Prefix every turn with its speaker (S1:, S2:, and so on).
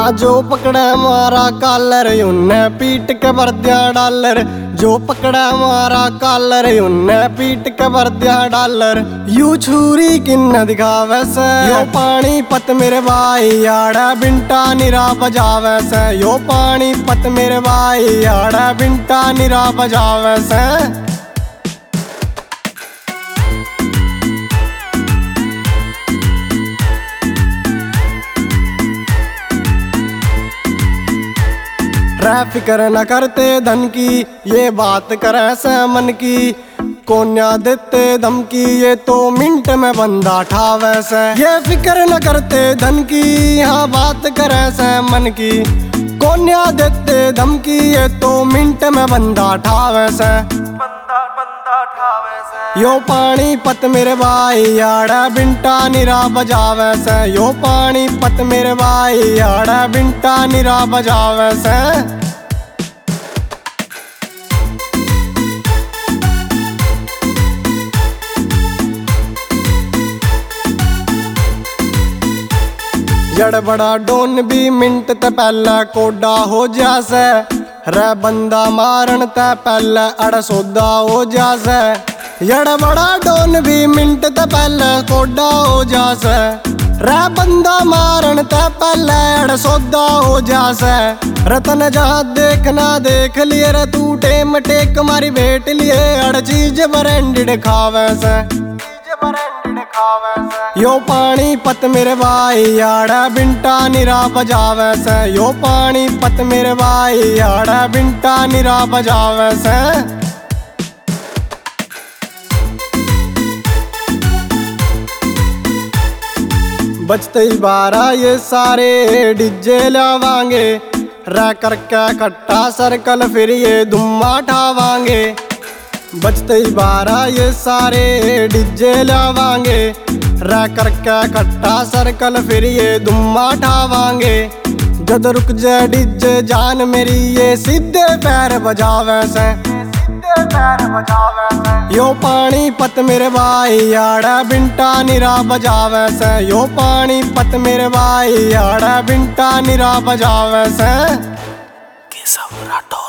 S1: जो पकड़ा मारा कालर उन्ने पीट के भर दिया डॉलर। जो पकड़ा मारा कालर उन्ने पीट के भर दिया डॉलर। यू छुरी किन्न दिखावे से यो पानी पत मेरे भाई आड़ा बिंटा निरा बजावे से। यो पानी पत मेरे भाई आड़ा बिंटा निरा बजावे से। फिक्र न करते धन की ये बात करे से मन की। कोन्या देते धमकी ये तो मिनट में बंदा ठावे से। ये फिक्र न करते धन की हाँ बात करे से मन की। कोन्या देते धमकी ये तो मिनट में बंदा ठावे से। यो पानी पत मेरे भाई आड़ा बिंटा निरा बजावे से। यो पानी पत मेरे भाई आड़ा बिंटा निरा बजावे से। जड़ बड़ा डोन भी मिनट ते पहले कोडा हो जासे। रे बंदा मारन ते पहले अड़ सौदा हो जासे। जड़ बड़ा डोन भी मिनट ते पहले कोडा हो जासे। रे बंदा मारन ते पहले अड़ सौदा हो जासे। रतन जहाँ देखना देख लिए रे तू टेम टेक मारी भेट लिए। अड़ चीज ब्रांडेड खावे से। यो पानी पत मेरे भाई आड़ा बिंटा निरा बजावे से। यो पानी पत मेरे भाई आड़ा बिंटा निरा बजावे से। बचते ही 12 ये सारे डीजे लावांगे। रह करके कट्टा सर्कल फिर ये धुम्मा ठावांगे। बचते ही 12 ये सारे डीजे लावांगे। रह करके कट्टा सर्कल फिर ये धुम्मा ठावांगे। जद रुक जाए डीजे जान मेरी ये सीधे पैर बजावे से। यो पानी पत मेरे भाई आड़ा बिंटा निरा बजावे से। यो पानी पत मेरे भाई आड़ा बिंटा निरा बजावे से।